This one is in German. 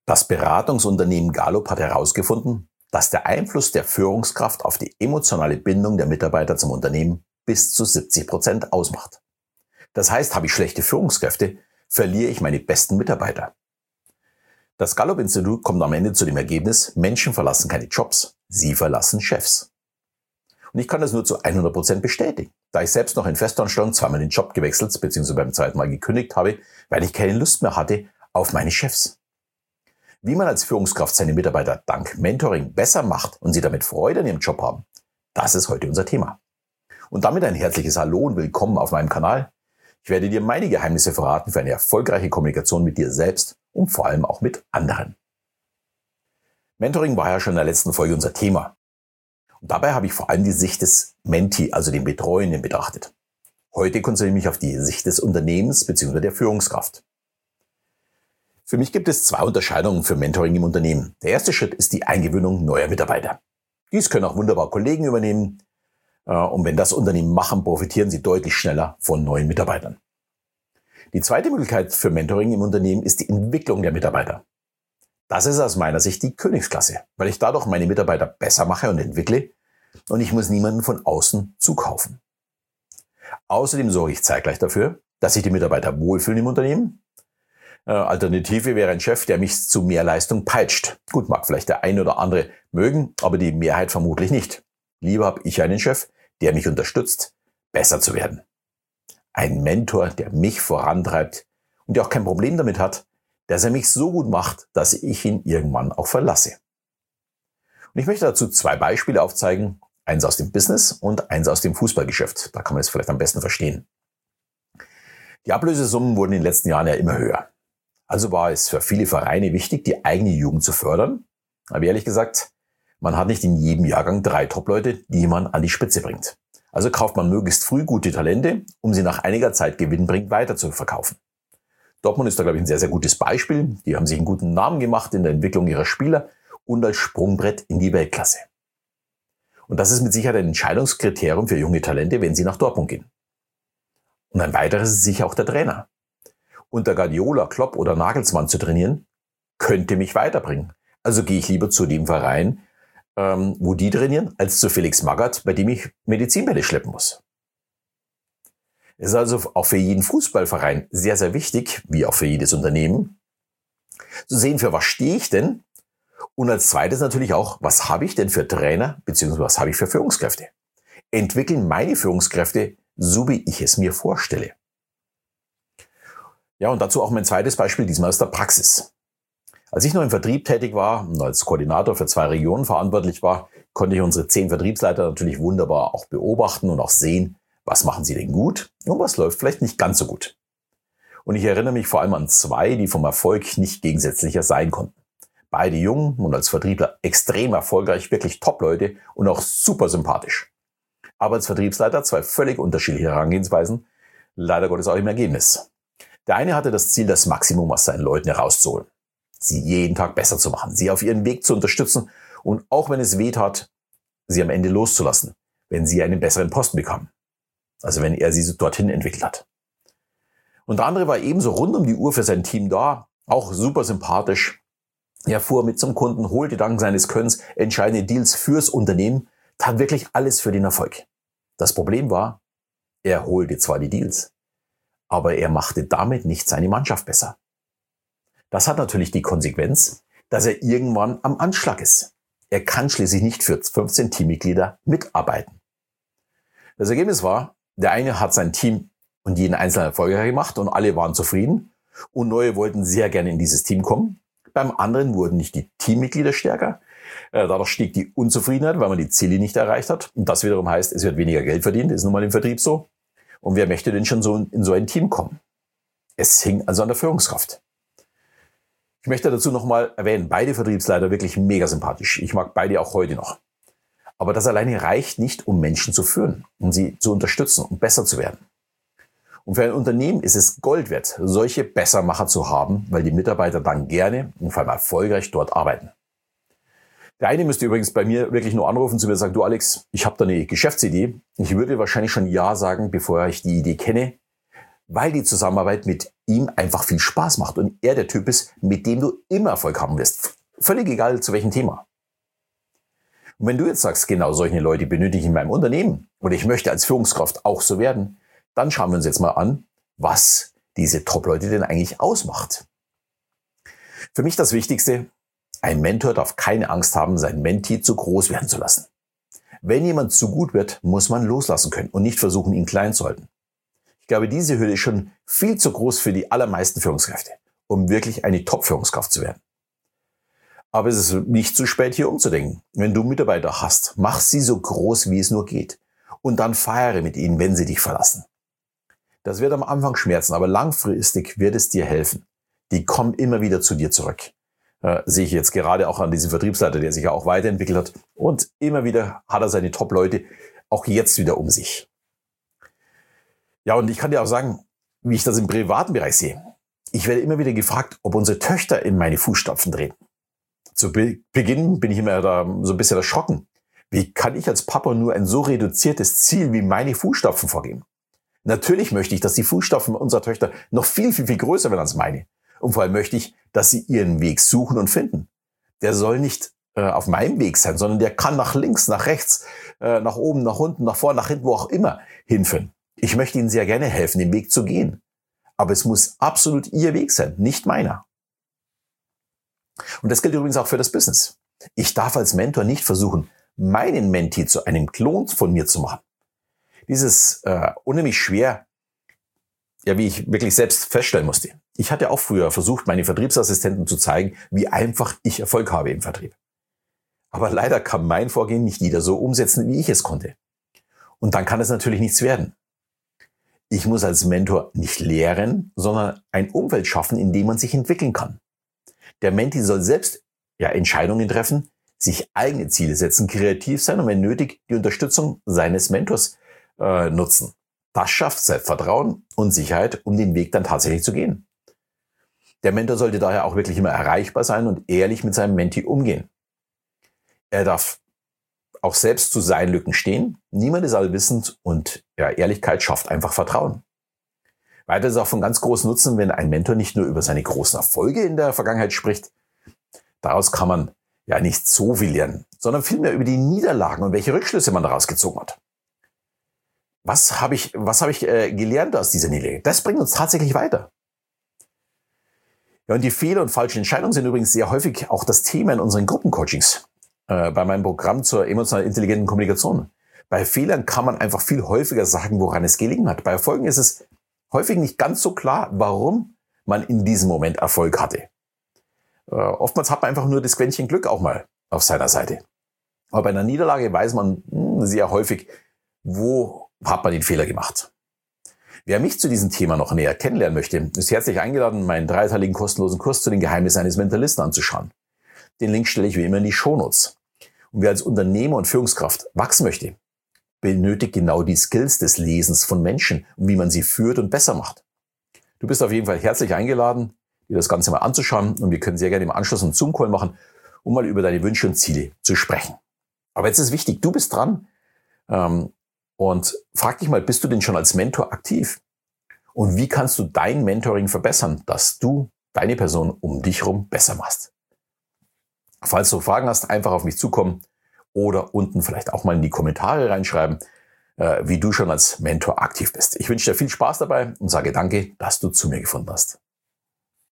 Das Beratungsunternehmen Gallup hat herausgefunden, dass der Einfluss der Führungskraft auf die emotionale Bindung der Mitarbeiter zum Unternehmen bis zu 70% ausmacht. Das heißt, habe ich schlechte Führungskräfte, verliere ich meine besten Mitarbeiter. Das Gallup-Institut kommt am Ende zu dem Ergebnis, Menschen verlassen keine Jobs, sie verlassen Chefs. Und ich kann das nur zu 100% bestätigen, da ich selbst noch in Festanstellung zweimal den Job gewechselt bzw. beim zweiten Mal gekündigt habe, weil ich keine Lust mehr hatte auf meine Chefs. Wie man als Führungskraft seine Mitarbeiter dank Mentoring besser macht und sie damit Freude an ihrem Job haben, das ist heute unser Thema. Und damit ein herzliches Hallo und willkommen auf meinem Kanal. Ich werde dir meine Geheimnisse verraten für eine erfolgreiche Kommunikation mit dir selbst und vor allem auch mit anderen. Mentoring war ja schon in der letzten Folge unser Thema. Und dabei habe ich vor allem die Sicht des Mentee, also den Betreuenden, betrachtet. Heute konzentriere ich mich auf die Sicht des Unternehmens bzw. der Führungskraft. Für mich gibt es zwei Unterscheidungen für Mentoring im Unternehmen. Der erste Schritt ist die Eingewöhnung neuer Mitarbeiter. Dies können auch wunderbar Kollegen übernehmen. Und wenn das Unternehmen machen, profitieren sie deutlich schneller von neuen Mitarbeitern. Die zweite Möglichkeit für Mentoring im Unternehmen ist die Entwicklung der Mitarbeiter. Das ist aus meiner Sicht die Königsklasse, weil ich dadurch meine Mitarbeiter besser mache und entwickle und ich muss niemanden von außen zukaufen. Außerdem sorge ich zeitgleich dafür, dass sich die Mitarbeiter wohlfühlen im Unternehmen. Alternative wäre ein Chef, der mich zu mehr Leistung peitscht. Gut, mag vielleicht der eine oder andere mögen, aber die Mehrheit vermutlich nicht. Lieber habe ich einen Chef, der mich unterstützt, besser zu werden. Ein Mentor, der mich vorantreibt und der auch kein Problem damit hat, dass er mich so gut macht, dass ich ihn irgendwann auch verlasse. Und ich möchte dazu zwei Beispiele aufzeigen, eins aus dem Business und eins aus dem Fußballgeschäft. Da kann man es vielleicht am besten verstehen. Die Ablösesummen wurden in den letzten Jahren ja immer höher. Also war es für viele Vereine wichtig, die eigene Jugend zu fördern. Aber ehrlich gesagt, man hat nicht in jedem Jahrgang 3 Top-Leute, die man an die Spitze bringt. Also kauft man möglichst früh gute Talente, um sie nach einiger Zeit gewinnbringend weiter zu verkaufen. Dortmund ist da, glaube ich, ein sehr, sehr gutes Beispiel. Die haben sich einen guten Namen gemacht in der Entwicklung ihrer Spieler und als Sprungbrett in die Weltklasse. Und das ist mit Sicherheit ein Entscheidungskriterium für junge Talente, wenn sie nach Dortmund gehen. Und ein weiteres ist sicher auch der Trainer. Unter Guardiola, Klopp oder Nagelsmann zu trainieren, könnte mich weiterbringen. Also gehe ich lieber zu dem Verein, wo die trainieren, als zu Felix Magath, bei dem ich Medizinbälle schleppen muss. Es ist also auch für jeden Fußballverein sehr, sehr wichtig, wie auch für jedes Unternehmen, zu sehen, für was stehe ich denn? Und als zweites natürlich auch, was habe ich denn für Trainer, beziehungsweise was habe ich für Führungskräfte? Entwickeln meine Führungskräfte, so wie ich es mir vorstelle. Ja, und dazu auch mein zweites Beispiel, diesmal aus der Praxis. Als ich noch im Vertrieb tätig war und als Koordinator für 2 Regionen verantwortlich war, konnte ich unsere 10 Vertriebsleiter natürlich wunderbar auch beobachten und auch sehen, was machen sie denn gut und was läuft vielleicht nicht ganz so gut. Und ich erinnere mich vor allem an 2, die vom Erfolg nicht gegensätzlicher sein konnten. Beide jung und als Vertriebler extrem erfolgreich, wirklich Top-Leute und auch super sympathisch. Aber als Vertriebsleiter 2 völlig unterschiedliche Herangehensweisen, leider Gottes auch im Ergebnis. Der eine hatte das Ziel, das Maximum aus seinen Leuten herauszuholen, sie jeden Tag besser zu machen, sie auf ihren Weg zu unterstützen und auch wenn es weh tat, sie am Ende loszulassen, wenn sie einen besseren Posten bekamen. Also wenn er sie dorthin entwickelt hat. Und der andere war ebenso rund um die Uhr für sein Team da, auch super sympathisch. Er fuhr mit zum Kunden, holte dank seines Könnens entscheidende Deals fürs Unternehmen, tat wirklich alles für den Erfolg. Das Problem war, er holte zwar die Deals, aber er machte damit nicht seine Mannschaft besser. Das hat natürlich die Konsequenz, dass er irgendwann am Anschlag ist. Er kann schließlich nicht für 15 Teammitglieder mitarbeiten. Das Ergebnis war, der eine hat sein Team und jeden Einzelnen erfolgreich gemacht und alle waren zufrieden und neue wollten sehr gerne in dieses Team kommen. Beim anderen wurden nicht die Teammitglieder stärker, dadurch stieg die Unzufriedenheit, weil man die Ziele nicht erreicht hat. Und das wiederum heißt, es wird weniger Geld verdient, ist nun mal im Vertrieb so. Und wer möchte denn schon so in so ein Team kommen? Es hing also an der Führungskraft. Ich möchte dazu nochmal erwähnen, beide Vertriebsleiter wirklich mega sympathisch. Ich mag beide auch heute noch. Aber das alleine reicht nicht, um Menschen zu führen, um sie zu unterstützen und besser zu werden. Und für ein Unternehmen ist es Gold wert, solche Bessermacher zu haben, weil die Mitarbeiter dann gerne und vor allem erfolgreich dort arbeiten. Der eine müsste übrigens bei mir wirklich nur anrufen, zu mir sagen, du Alex, ich habe da eine Geschäftsidee. Ich würde wahrscheinlich schon Ja sagen, bevor ich die Idee kenne, weil die Zusammenarbeit mit ihm einfach viel Spaß macht und er der Typ ist, mit dem du immer Erfolg haben wirst. Völlig egal zu welchem Thema. Und wenn du jetzt sagst, genau solche Leute benötige ich in meinem Unternehmen oder ich möchte als Führungskraft auch so werden, dann schauen wir uns jetzt mal an, was diese Top-Leute denn eigentlich ausmacht. Für mich das Wichtigste: Ein Mentor darf keine Angst haben, sein Mentee zu groß werden zu lassen. Wenn jemand zu gut wird, muss man loslassen können und nicht versuchen, ihn klein zu halten. Ich glaube, diese Hürde ist schon viel zu groß für die allermeisten Führungskräfte, um wirklich eine Top-Führungskraft zu werden. Aber es ist nicht zu spät, hier umzudenken. Wenn du Mitarbeiter hast, mach sie so groß, wie es nur geht. Und dann feiere mit ihnen, wenn sie dich verlassen. Das wird am Anfang schmerzen, aber langfristig wird es dir helfen. Die kommen immer wieder zu dir zurück. Sehe ich jetzt gerade auch an diesem Vertriebsleiter, der sich ja auch weiterentwickelt hat. Und immer wieder hat er seine Top-Leute auch jetzt wieder um sich. Ja, und ich kann dir auch sagen, wie ich das im privaten Bereich sehe. Ich werde immer wieder gefragt, ob unsere Töchter in meine Fußstapfen treten. Zu Beginn bin ich immer da so ein bisschen erschrocken. Wie kann ich als Papa nur ein so reduziertes Ziel wie meine Fußstapfen vorgeben? Natürlich möchte ich, dass die Fußstapfen unserer Töchter noch viel, viel, viel größer werden als meine. Und vor allem möchte ich, dass sie ihren Weg suchen und finden. Der soll nicht auf meinem Weg sein, sondern der kann nach links, nach rechts, nach oben, nach unten, nach vorne, nach hinten, wo auch immer hinführen. Ich möchte ihnen sehr gerne helfen, den Weg zu gehen. Aber es muss absolut ihr Weg sein, nicht meiner. Und das gilt übrigens auch für das Business. Ich darf als Mentor nicht versuchen, meinen Mentee zu einem Klon von mir zu machen. Dieses unheimlich schwer, ja, wie ich wirklich selbst feststellen musste. Ich hatte auch früher versucht, meine Vertriebsassistenten zu zeigen, wie einfach ich Erfolg habe im Vertrieb. Aber leider kann mein Vorgehen nicht jeder so umsetzen, wie ich es konnte. Und dann kann es natürlich nichts werden. Ich muss als Mentor nicht lehren, sondern ein Umfeld schaffen, in dem man sich entwickeln kann. Der Mentee soll selbst Entscheidungen treffen, sich eigene Ziele setzen, kreativ sein und wenn nötig die Unterstützung seines Mentors nutzen. Das schafft Selbstvertrauen und Sicherheit, um den Weg dann tatsächlich zu gehen. Der Mentor sollte daher auch wirklich immer erreichbar sein und ehrlich mit seinem Mentee umgehen. Er darf auch selbst zu seinen Lücken stehen. Niemand ist allwissend und Ehrlichkeit schafft einfach Vertrauen. Weiter ist es auch von ganz großem Nutzen, wenn ein Mentor nicht nur über seine großen Erfolge in der Vergangenheit spricht. Daraus kann man ja nicht so viel lernen, sondern vielmehr über die Niederlagen und welche Rückschlüsse man daraus gezogen hat. Was habe ich gelernt aus dieser Niederlage? Das bringt uns tatsächlich weiter. Ja, und die Fehler und falschen Entscheidungen sind übrigens sehr häufig auch das Thema in unseren Gruppencoachings. Bei meinem Programm zur emotional intelligenten Kommunikation. Bei Fehlern kann man einfach viel häufiger sagen, woran es gelegen hat. Bei Erfolgen ist es häufig nicht ganz so klar, warum man in diesem Moment Erfolg hatte. Oftmals hat man einfach nur das Quäntchen Glück auch mal auf seiner Seite. Aber bei einer Niederlage weiß man sehr häufig, wo hat man den Fehler gemacht. Wer mich zu diesem Thema noch näher kennenlernen möchte, ist herzlich eingeladen, meinen 3-teiligen kostenlosen Kurs zu den Geheimnissen eines Mentalisten anzuschauen. Den Link stelle ich wie immer in die Shownotes. Und wer als Unternehmer und Führungskraft wachsen möchte, benötigt genau die Skills des Lesens von Menschen und wie man sie führt und besser macht. Du bist auf jeden Fall herzlich eingeladen, dir das Ganze mal anzuschauen und wir können sehr gerne im Anschluss einen Zoom-Call machen, um mal über deine Wünsche und Ziele zu sprechen. Aber jetzt ist wichtig, du bist dran und frag dich mal, bist du denn schon als Mentor aktiv? Und wie kannst du dein Mentoring verbessern, dass du deine Person um dich herum besser machst? Falls du Fragen hast, einfach auf mich zukommen oder unten vielleicht auch mal in die Kommentare reinschreiben, wie du schon als Mentor aktiv bist. Ich wünsche dir viel Spaß dabei und sage danke, dass du zu mir gefunden hast.